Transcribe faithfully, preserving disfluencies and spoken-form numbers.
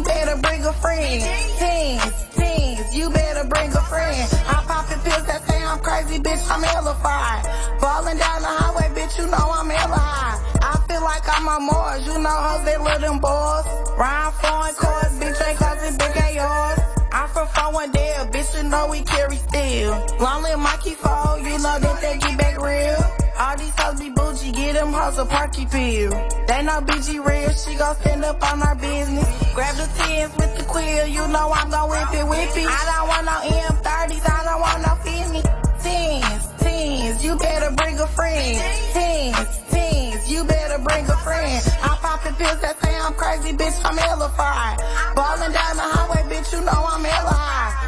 you better bring a friend. Teens, teens, you better bring a friend. I'm popping pills that say I'm crazy, bitch, I'm hella fried. Falling down the highway, bitch, you know I'm hella high. I feel like I'm on Mars, you know hoes, they love them boys. Rhyme foreign cars, bitch, ain't cause it big ain't yours. I'm from Fowendale, bitch, you know we carry steel. Long live Mikey Foe, you know that they get back real. All these hoes be bougie, get them hoes a parky pill. They know B G real, she gon' stand up on our business. Grab the tens with the quill, you know I'm gon' whip it, whip it. I don't want no M thirties, I don't want no fifties. Teens, teens, you better bring a friend. Teens, teens, you better bring a friend. I'm popping pills that say I'm crazy, bitch, I'm hella fried. Ballin' down the highway, bitch, you know I'm hella high.